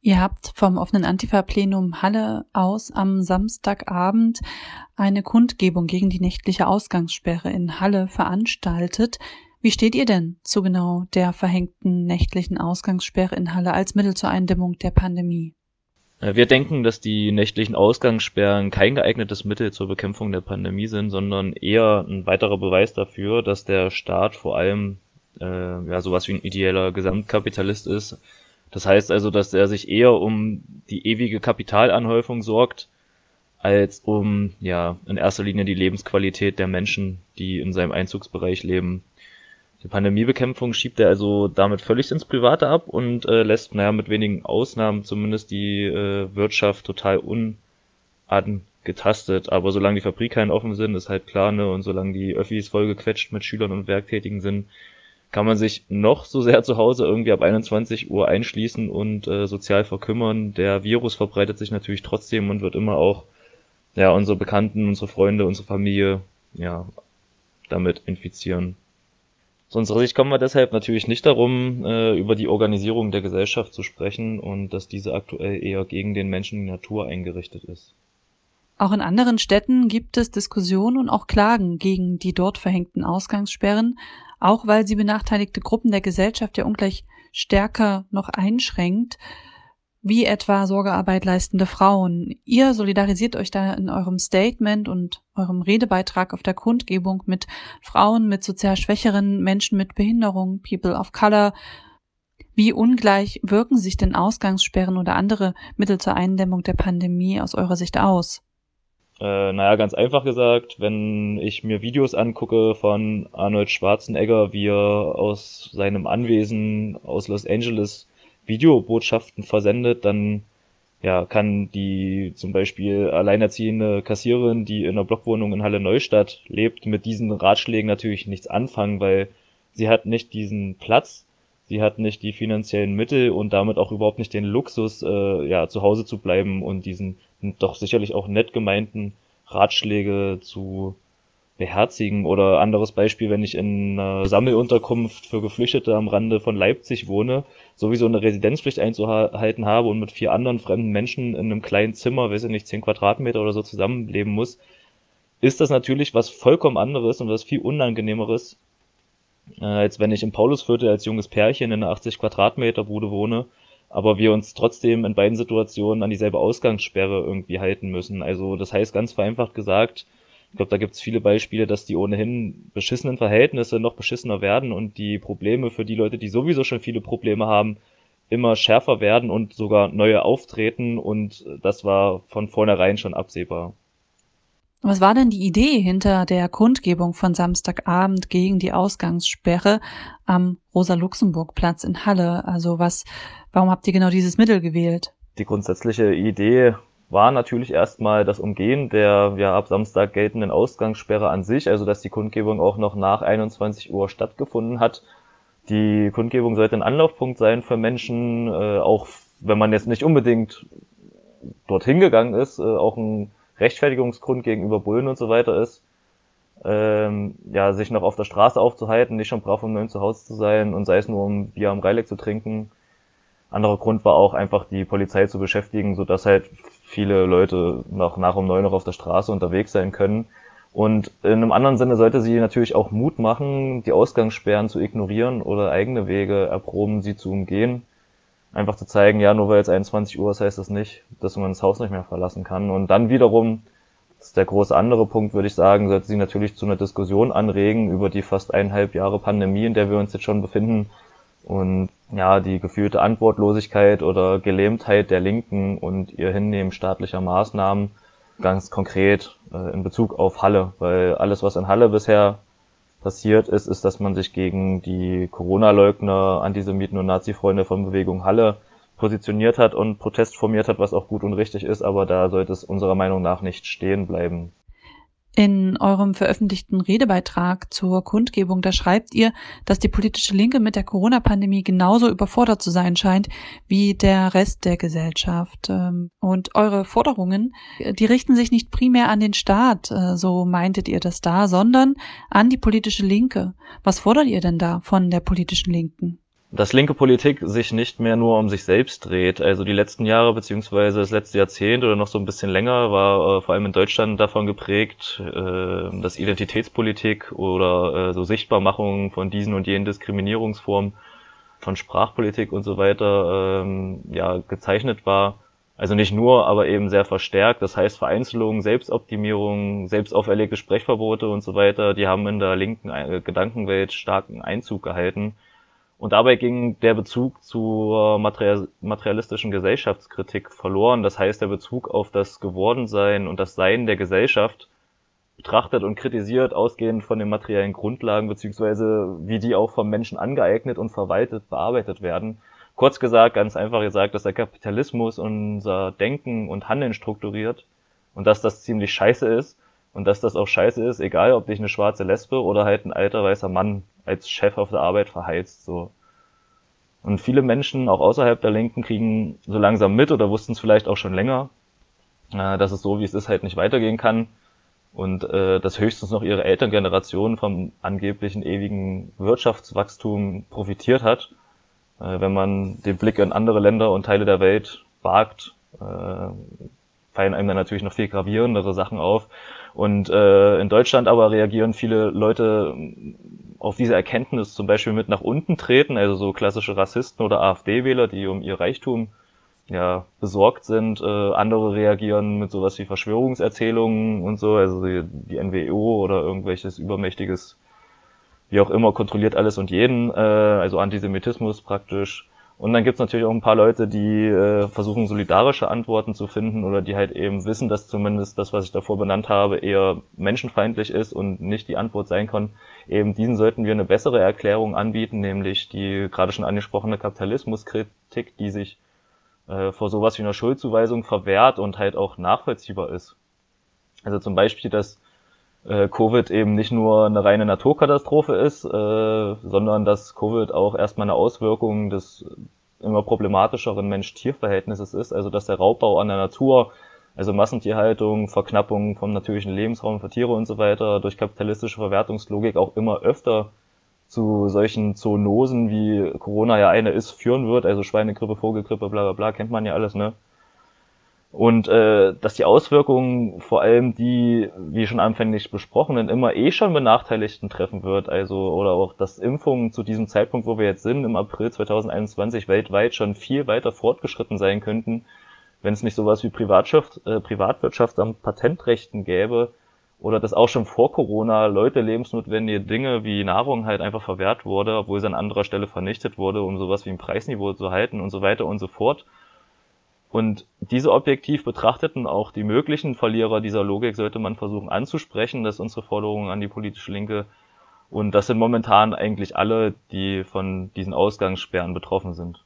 Ihr habt vom offenen Antifa-Plenum Halle aus am Samstagabend eine Kundgebung gegen die nächtliche Ausgangssperre in Halle veranstaltet. Wie steht ihr denn zu genau der verhängten nächtlichen Ausgangssperre in Halle als Mittel zur Eindämmung der Pandemie? Wir denken, dass die nächtlichen Ausgangssperren kein geeignetes Mittel zur Bekämpfung der Pandemie sind, sondern eher ein weiterer Beweis dafür, dass der Staat vor allem sowas wie ein ideeller Gesamtkapitalist ist. Das heißt also, dass er sich eher um die ewige Kapitalanhäufung sorgt, als um in erster Linie die Lebensqualität der Menschen, die in seinem Einzugsbereich leben. Die Pandemiebekämpfung schiebt er also damit völlig ins Private ab und lässt, mit wenigen Ausnahmen zumindest die Wirtschaft total unangetastet. Aber solange die Fabrikhallen offen sind, ist halt klar, ne, und solange die Öffis vollgequetscht mit Schülern und Werktätigen sind, kann man sich noch so sehr zu Hause irgendwie ab 21 Uhr einschließen und sozial verkümmern. Der Virus verbreitet sich natürlich trotzdem und wird immer auch unsere Bekannten, unsere Freunde, unsere Familie damit infizieren. Aus unserer Sicht kommen wir deshalb natürlich nicht darum, über die Organisierung der Gesellschaft zu sprechen und dass diese aktuell eher gegen den Menschen und die Natur eingerichtet ist. Auch in anderen Städten gibt es Diskussionen und auch Klagen gegen die dort verhängten Ausgangssperren, auch weil sie benachteiligte Gruppen der Gesellschaft ja ungleich stärker noch einschränkt, wie etwa Sorgearbeit leistende Frauen. Ihr solidarisiert euch da in eurem Statement und eurem Redebeitrag auf der Kundgebung mit Frauen, mit sozial schwächeren Menschen mit Behinderung, People of Color. Wie ungleich wirken sich denn Ausgangssperren oder andere Mittel zur Eindämmung der Pandemie aus eurer Sicht aus? Ganz einfach gesagt, wenn ich mir Videos angucke von Arnold Schwarzenegger, wie er aus seinem Anwesen aus Los Angeles Videobotschaften versendet, dann kann die zum Beispiel alleinerziehende Kassiererin, die in einer Blockwohnung in Halle Neustadt lebt, mit diesen Ratschlägen natürlich nichts anfangen, weil sie hat nicht diesen Platz, sie hat nicht die finanziellen Mittel und damit auch überhaupt nicht den Luxus, zu Hause zu bleiben und diesen doch sicherlich auch nett gemeinten Ratschläge zu beherzigen. Oder anderes Beispiel, wenn ich in einer Sammelunterkunft für Geflüchtete am Rande von Leipzig wohne, sowieso eine Residenzpflicht einzuhalten habe und mit 4 anderen fremden Menschen in einem kleinen Zimmer, weiß ich nicht, 10 Quadratmeter oder so zusammenleben muss, ist das natürlich was vollkommen anderes und was viel Unangenehmeres, als wenn ich im Paulusviertel als junges Pärchen in einer 80 Quadratmeter Bude wohne, aber wir uns trotzdem in beiden Situationen an dieselbe Ausgangssperre irgendwie halten müssen. Also das heißt ganz vereinfacht gesagt, ich glaube, da gibt es viele Beispiele, dass die ohnehin beschissenen Verhältnisse noch beschissener werden und die Probleme für die Leute, die sowieso schon viele Probleme haben, immer schärfer werden und sogar neue auftreten, und das war von vornherein schon absehbar. Was war denn die Idee hinter der Kundgebung von Samstagabend gegen die Ausgangssperre am Rosa-Luxemburg-Platz in Halle? Also warum habt ihr genau dieses Mittel gewählt? Die grundsätzliche Idee war natürlich erstmal das Umgehen der ab Samstag geltenden Ausgangssperre an sich, also dass die Kundgebung auch noch nach 21 Uhr stattgefunden hat. Die Kundgebung sollte ein Anlaufpunkt sein für Menschen, auch wenn man jetzt nicht unbedingt dorthin gegangen ist, auch ein Rechtfertigungsgrund gegenüber Bullen und so weiter ist, sich noch auf der Straße aufzuhalten, nicht schon brav um 9 zu Hause zu sein und sei es nur um Bier am Rheinleck zu trinken. Anderer Grund war auch einfach die Polizei zu beschäftigen, sodass halt viele Leute nach um 9 noch auf der Straße unterwegs sein können. Und in einem anderen Sinne sollte sie natürlich auch Mut machen, die Ausgangssperren zu ignorieren oder eigene Wege erproben, sie zu umgehen. Einfach zu zeigen, nur weil es 21 Uhr ist, heißt das nicht, dass man das Haus nicht mehr verlassen kann. Und dann wiederum, das ist der große andere Punkt, würde ich sagen, sollte sie natürlich zu einer Diskussion anregen über die fast 1,5 Jahre Pandemie, in der wir uns jetzt schon befinden. Und die gefühlte Antwortlosigkeit oder Gelähmtheit der Linken und ihr Hinnehmen staatlicher Maßnahmen, ganz konkret in Bezug auf Halle, weil alles, was in Halle bisher passiert ist, dass man sich gegen die Corona-Leugner, Antisemiten und Nazi-Freunde von Bewegung Halle positioniert hat und Protest formiert hat, was auch gut und richtig ist, aber da sollte es unserer Meinung nach nicht stehen bleiben. In eurem veröffentlichten Redebeitrag zur Kundgebung, da schreibt ihr, dass die politische Linke mit der Corona-Pandemie genauso überfordert zu sein scheint wie der Rest der Gesellschaft. Und eure Forderungen, die richten sich nicht primär an den Staat, so meintet ihr das da, sondern an die politische Linke. Was fordert ihr denn da von der politischen Linken? dass linke Politik sich nicht mehr nur um sich selbst dreht. Also die letzten Jahre beziehungsweise das letzte Jahrzehnt oder noch so ein bisschen länger war vor allem in Deutschland davon geprägt, dass Identitätspolitik oder so Sichtbarmachung von diesen und jenen Diskriminierungsformen, von Sprachpolitik und so weiter ja gezeichnet war. Also nicht nur, aber eben sehr verstärkt. Das heißt Vereinzelung, Selbstoptimierung, selbst auferlegte Sprechverbote und so weiter, die haben in der linken Gedankenwelt starken Einzug gehalten. Und dabei ging der Bezug zur materialistischen Gesellschaftskritik verloren. Das heißt, der Bezug auf das Gewordensein und das Sein der Gesellschaft betrachtet und kritisiert, ausgehend von den materiellen Grundlagen, beziehungsweise wie die auch vom Menschen angeeignet und verwaltet, bearbeitet werden. Kurz gesagt, ganz einfach gesagt, dass der Kapitalismus unser Denken und Handeln strukturiert und dass das ziemlich scheiße ist und dass das auch scheiße ist, egal ob dich eine schwarze Lesbe oder halt ein alter weißer Mann als Chef auf der Arbeit verheizt, so. Und viele Menschen, auch außerhalb der Linken, kriegen so langsam mit oder wussten es vielleicht auch schon länger, dass es so, wie es ist, halt nicht weitergehen kann und dass höchstens noch ihre Elterngeneration vom angeblichen ewigen Wirtschaftswachstum profitiert hat. Wenn man den Blick in andere Länder und Teile der Welt wagt, fallen einem dann natürlich noch viel gravierendere Sachen auf. Und in Deutschland aber reagieren viele Leute auf diese Erkenntnis zum Beispiel mit nach unten treten, also so klassische Rassisten oder AfD-Wähler, die um ihr Reichtum ja besorgt sind. Andere reagieren mit sowas wie Verschwörungserzählungen und so, also die NWO oder irgendwelches übermächtiges, wie auch immer, kontrolliert alles und jeden, also Antisemitismus praktisch. Und dann gibt's natürlich auch ein paar Leute, die versuchen, solidarische Antworten zu finden oder die halt eben wissen, dass zumindest das, was ich davor benannt habe, eher menschenfeindlich ist und nicht die Antwort sein kann. Eben diesen sollten wir eine bessere Erklärung anbieten, nämlich die gerade schon angesprochene Kapitalismuskritik, die sich vor sowas wie einer Schuldzuweisung verwehrt und halt auch nachvollziehbar ist. Also zum Beispiel, dass Covid eben nicht nur eine reine Naturkatastrophe ist, sondern dass Covid auch erstmal eine Auswirkung des immer problematischeren Mensch-Tier-Verhältnisses ist, also dass der Raubbau an der Natur, also Massentierhaltung, Verknappung vom natürlichen Lebensraum für Tiere und so weiter durch kapitalistische Verwertungslogik auch immer öfter zu solchen Zoonosen, wie Corona ja eine ist, führen wird, also Schweinegrippe, Vogelgrippe, bla bla bla, kennt man ja alles, ne? Und dass die Auswirkungen vor allem die, wie schon anfänglich besprochenen, immer schon Benachteiligten treffen wird. Also oder auch, dass Impfungen zu diesem Zeitpunkt, wo wir jetzt sind, im April 2021 weltweit schon viel weiter fortgeschritten sein könnten, wenn es nicht sowas wie Privatwirtschaft am Patentrechten gäbe oder dass auch schon vor Corona Leute lebensnotwendige Dinge wie Nahrung halt einfach verwehrt wurde, obwohl sie an anderer Stelle vernichtet wurde, um sowas wie ein Preisniveau zu halten und so weiter und so fort. Und diese objektiv betrachteten, auch die möglichen Verlierer dieser Logik, sollte man versuchen anzusprechen. Das ist unsere Forderung an die politische Linke. Und das sind momentan eigentlich alle, die von diesen Ausgangssperren betroffen sind.